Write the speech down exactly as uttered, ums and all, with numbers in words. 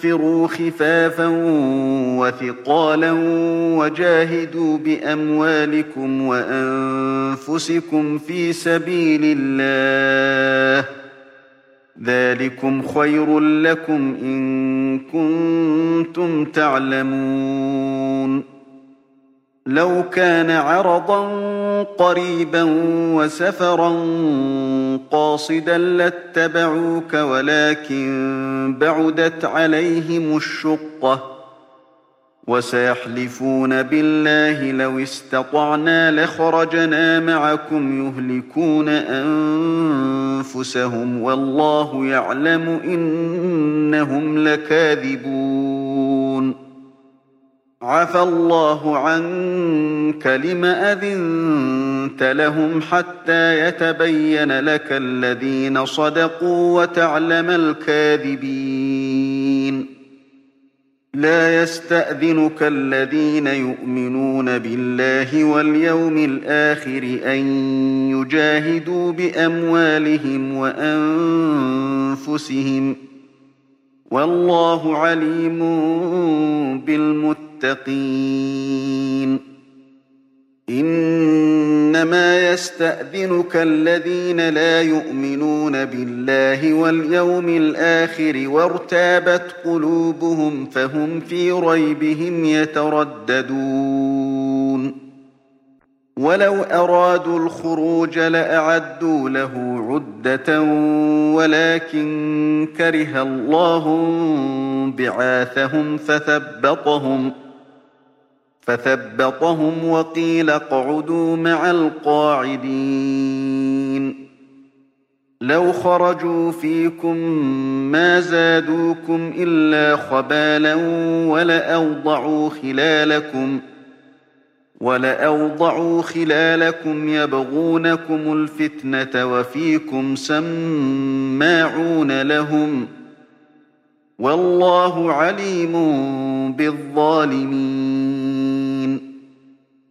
انفروا خفافا وثقالا وجاهدوا بأموالكم وأنفسكم في سبيل الله ذلكم خير لكم إن كنتم تعلمون لو كان عرضا قريبا وسفرا قاصدا لاتبعوك ولكن بعدت عليهم الشقة وسيحلفون بالله لو استطعنا لخرجنا معكم يهلكون أنفسهم والله يعلم إنهم لكاذبون عفى الله عنك لم أذنت لهم حتى يتبين لك الذين صدقوا وتعلم الكاذبين لا يستأذنك الذين يؤمنون بالله واليوم الآخر أن يجاهدوا بأموالهم وأنفسهم والله عليم بالمتقين إنما يستأذنك الذين لا يؤمنون بالله واليوم الآخر وارتابت قلوبهم فهم في ريبهم يترددون ولو أرادوا الخروج لأعدوا له عدة ولكن كره الله بعاثهم فثبطهم فثبطهم وقيل اقعدوا مع القاعدين لو خرجوا فيكم ما زادوكم إلا خبالا ولأوضعوا خلالكم ولأوضعوا خلالكم يبغونكم الفتنة وفيكم سماعون لهم والله عليم بالظالمين